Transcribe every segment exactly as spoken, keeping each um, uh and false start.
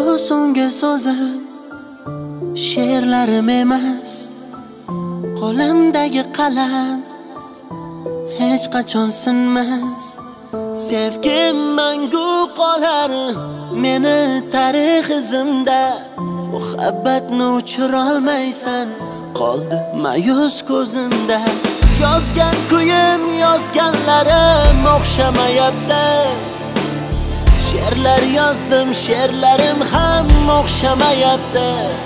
Bu so'nggi so'zim she'rlarim emas, qo'limdagi qalam hech qachon sinmas. Sevgim mangu qolar meni tarix izimda, muhabbatni o'chirolmaysan, qoldi ma'yus ko'zimda. Yozgan kuyim, yozganlarim o'xshamayapti. She'rlar yozdim, she'rlarim ham o'xshamayapti.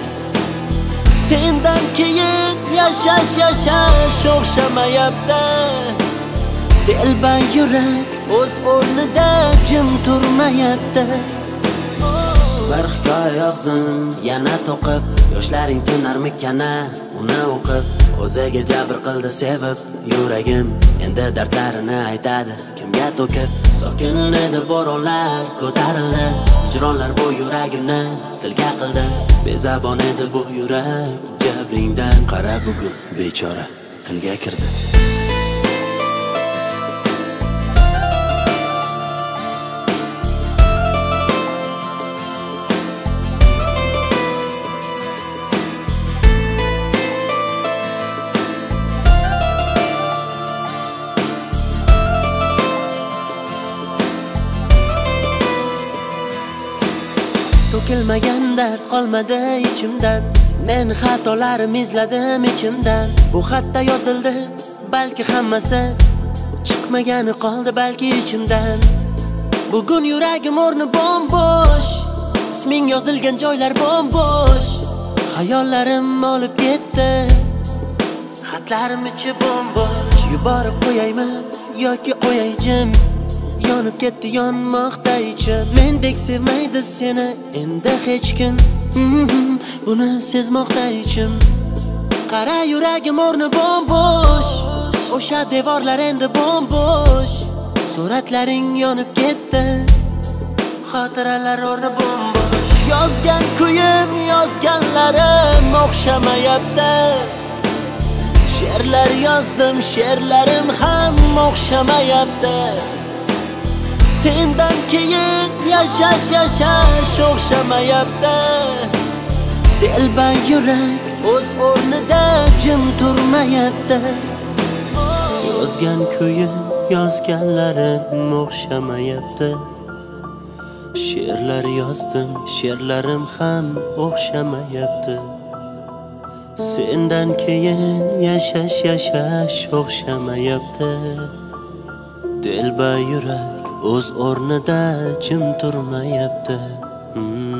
Sendan keyin yashash yashash o'xshamayapti. Telban yurak o'z o'rnida jim turmayapti. Bir hikoya yozdim, yana to'qib, yoshlaring tinarmikana uni o'qib. O'ziga jabr qildi sevib, yuragim endi dardlarini aytadi kimga to'kib. Sokin edi bo'ronlar ko'tarildi, hijronlar bu yuragimni tilga qildi. Bezabon edi bu yurak jabringdan, qara bugun bechora tilga kirdi. To'kilmagan dard qolmadi ichimdan, men xatolarim izladim ichimdan. Bu xatda yozildi balki hammasi, chiqmagani qoldi balki ichimdan. Bugun yuragim o'rni bo'm-bo'sh, isming yozilgan joylar bo'm-bo'sh. Xayollarim olib ketdi, xatlarim ichi bo'm-bo'sh. Yuborib qo'yaymi yoki qo'yay jim, yonib ketdi yonmoqda ichim. Mendek sevmaydi seni endi hech kim, buni sezmoqda ichim. Qara yuragim o'rni bo'm-bo'sh, o'sha devorlar endi bo'm-bo'sh. Suratlaring yonib ketdi, xotiralar o'rni bo'm-bo'sh. Yozgan kuyim, yozganlarim o'xshamayapti. She'rlar yozdim, she'rlarim ham o'xshamayapti. Sendan keyin yashash yashash o'xshamayapti. Telban yurak o'z o'rnida jim turmayapti. Yozgan kuyim, yozganlarim o'xshamayapti. She'rlar yozdim, she'rlarim ham o'xshamayapti. Sendan keyin yashash yashash o'xshamayapti. Telba yurak o'z o'rnida jim turmayapti.